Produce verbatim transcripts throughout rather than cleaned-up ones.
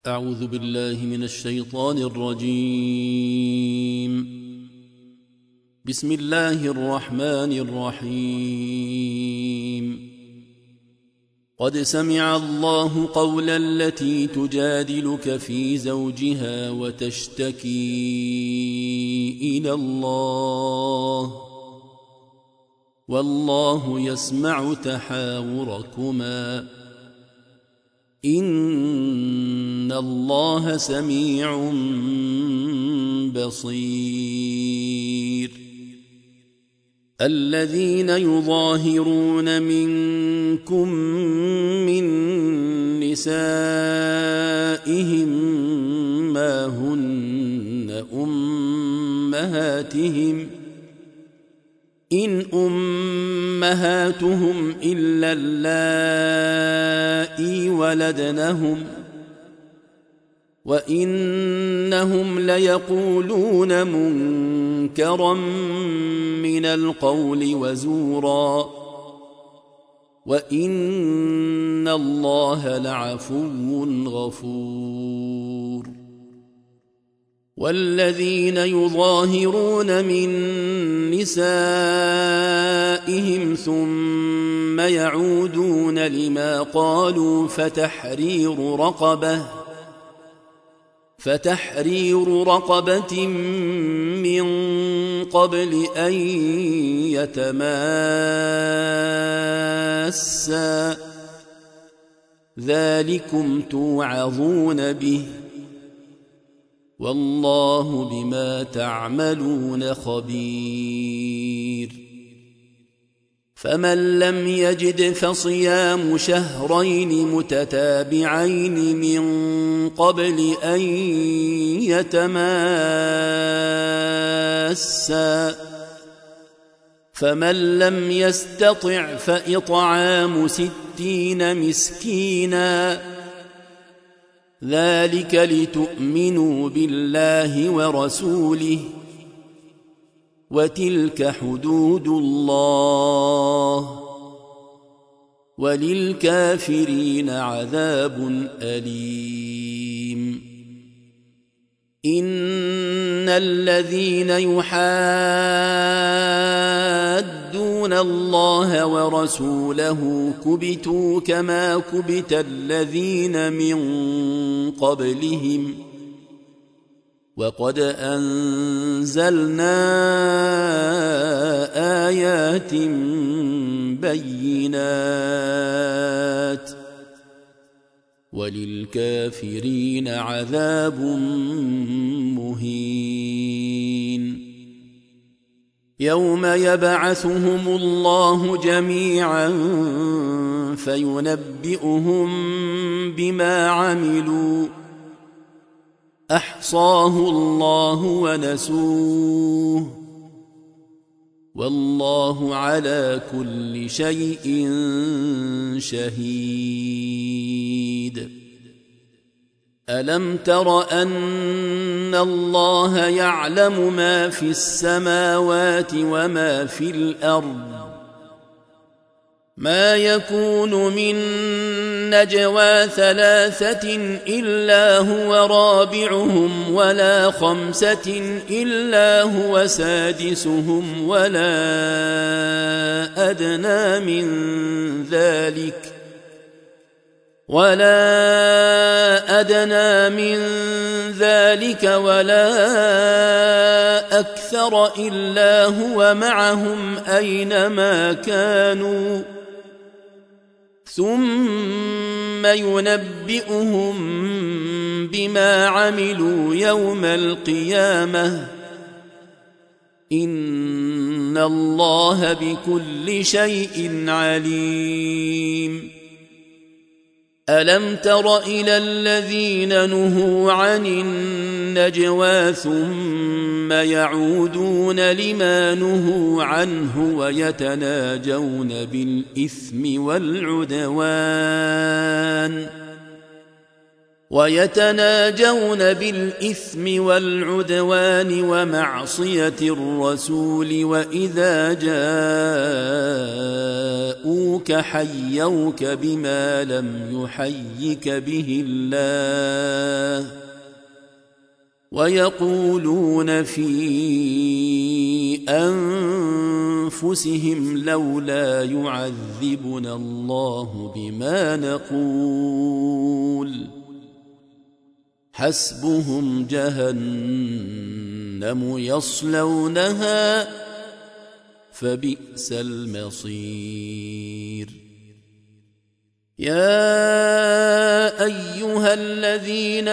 أعوذ بالله من الشيطان الرجيم. بسم الله الرحمن الرحيم. قد سمع الله قول التي تجادلك في زوجها وتشتكي إلى الله والله يسمع تحاوركما إن الله سميع بصير. الذين يظاهرون منكم من نسائهم ما هن أمهاتهم إن أمهاتهم إلا اللائي ولدنهم وإنهم ليقولون منكرا من القول وزورا وإن الله لعفو غفور. والذين يظاهرون من نسائهم ثم يعودون لما قالوا فتحرير رقبة فتحرير رقبة من قبل أن يتماسا ذلكم توعظون به والله بما تعملون خبير. فمن لم يجد فصيام شهرين متتابعين من قبل أن يتماسا فمن لم يستطع فإطعام ستين مسكينا ذلك لتؤمنوا بالله ورسوله وتلك حدود الله وللكافرين عذاب أليم. إن الذين يحادون الله ورسوله كبتوا كما كبت الذين من قبلهم وقد أنزلنا آيات بينات وللكافرين عذاب مهين. يوم يبعثهم الله جميعا فينبئهم بما عملوا أحصاه الله ونسوه والله على كل شيء شهيد. ألم تر أن الله يعلم ما في السماوات وما في الأرض ما يكون من نجوى ثلاثة إلا هو رابعهم ولا خمسة إلا هو سادسهم ولا أدنى من ذلك ولا أدنى من ذلك ولا أكثر إلا هو معهم أينما كانوا ثم ينبئهم بما عملوا يوم القيامة إن الله بكل شيء عليم. ألم تر إلى الذين نهوا عن النجوى ثم يعودون لما نهوا عنه ويتناجون بالإثم والعدوان ويتناجون بالإثم والعدوان ومعصية الرسول وإذا جاء جاءوك حيوك بما لم يحيك به الله ويقولون في أنفسهم لولا يعذبنا الله بما نقول حسبهم جهنم يصلونها فبئس المصير يا أيها الذين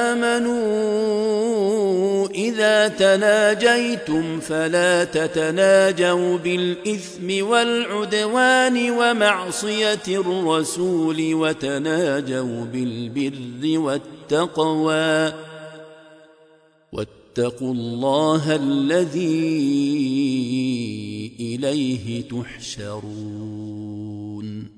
آمنوا إذا تناجيتم فلا تتناجوا بالإثم والعدوان ومعصية الرسول وتناجوا بالبر والتقوى واتقوا الله الذي إليه تحشرون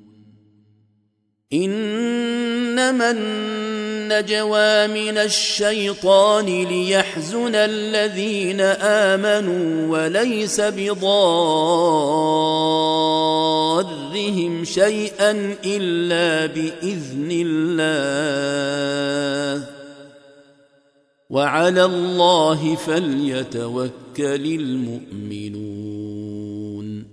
إنما النجوى من الشيطان ليحزن الذين آمنوا وليس بضارهم شيئا إلا بإذن الله وعلى الله فليتوكل المؤمنون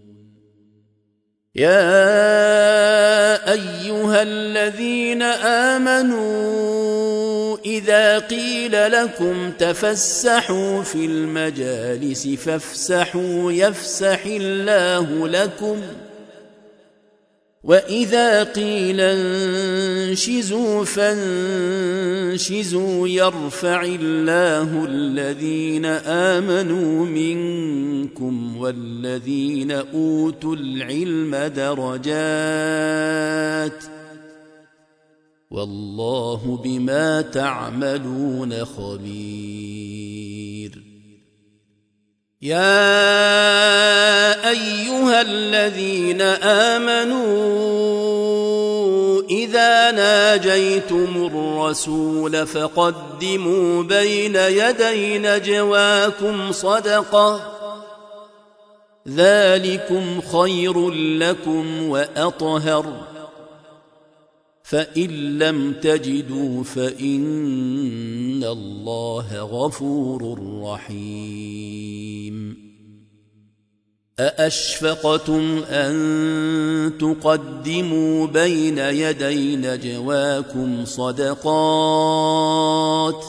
يا أيها الذين آمنوا إذا قيل لكم تفسحوا في المجالس فافسحوا يفسح الله لكم وإذا قيل انشزوا فانشزوا يرفع الله الذين آمنوا منكم والذين أوتوا العلم درجات والله بما تعملون خبير يا أيها الذين آمنوا إذا ناجيتم الرسول فقدموا بين يدي نجواكم صدقة ذلكم خير لكم وأطهر فإن لم تجدوا فإن الله غفور رحيم أأشفقتم أن تقدموا بين يدي نجواكم صدقات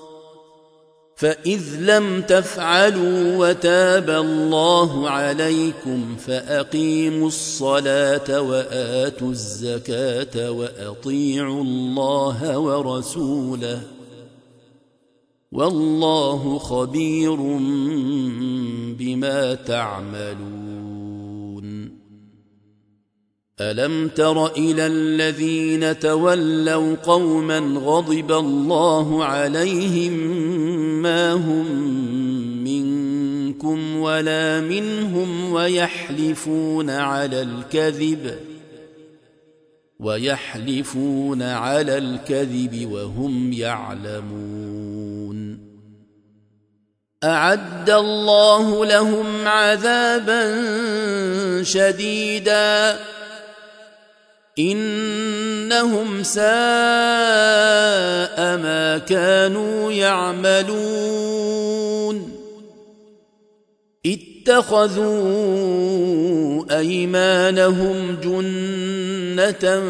فإذ لم تفعلوا وتاب الله عليكم فأقيموا الصلاة وآتوا الزكاة وأطيعوا الله ورسوله والله خبير بما تعملون ألم تر إلى الذين تولوا قوما غضب الله عليهم ما هم منكم ولا منهم ويحلفون على الكذب ويحلفون على الكذب وهم يعلمون أعد الله لهم عذابا شديدا إنهم ساء ما كانوا يعملون اتخذوا أيمانهم جنة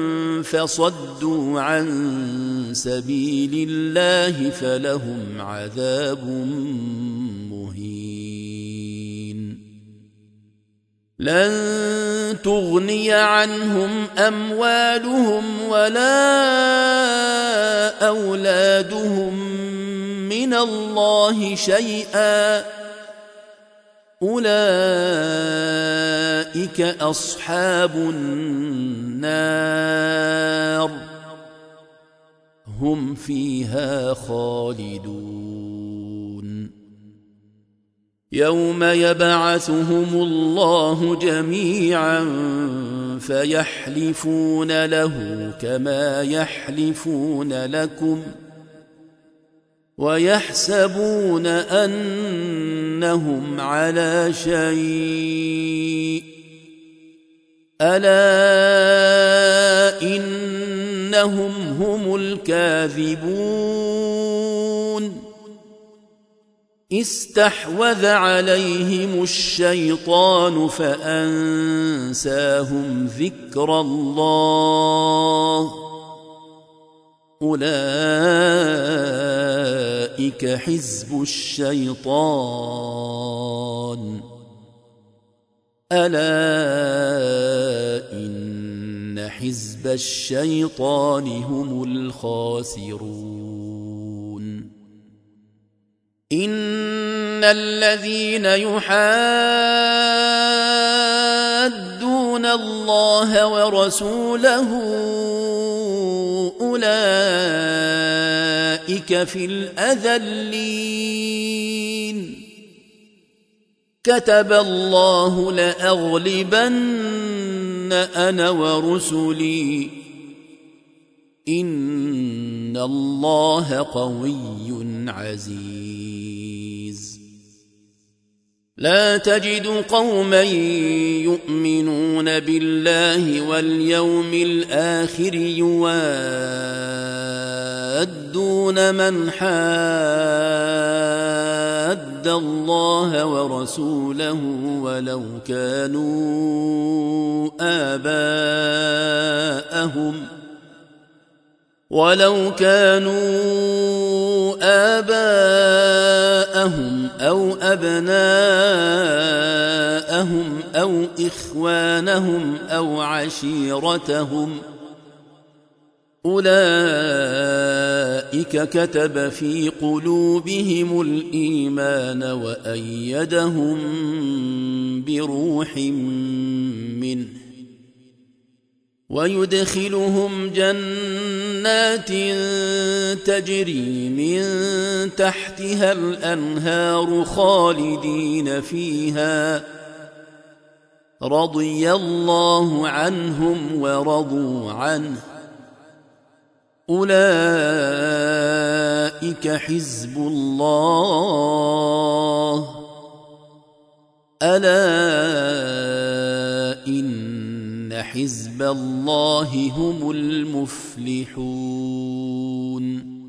فصدوا عن سبيل الله فلهم عذاب مهين لن تغني عنهم أموالهم ولا أولادهم من الله شيئا أولئك أصحاب النار هم فيها خالدون يوم يبعثهم الله جميعا فيحلفون له كما يحلفون لكم ويحسبون أنهم على شيء ألا إنهم هم الكاذبون استحوذ عليهم الشيطان فأنساهم ذكر الله أولئك حزب الشيطان ألا إن حزب الشيطان هم الخاسرون إن الذين يحادون الله ورسوله أولئك في الأذلين كتب الله لأغلبن أنا ورسلي إن الله قوي عزيز لا تجد قوما يؤمنون بالله واليوم الآخر يوادون من حاد الله ورسوله ولو كانوا آباءهم ولو كانوا آباءهم أو أبناءهم أو إخوانهم أو عشيرتهم أولئك كتب في قلوبهم الإيمان وأيدهم بروح منه ويدخلهم جنات تجري من تحتها الأنهار خالدين فيها رضي الله عنهم ورضوا عنه أولئك حزب الله ألا إن حزب الله هم المفلحون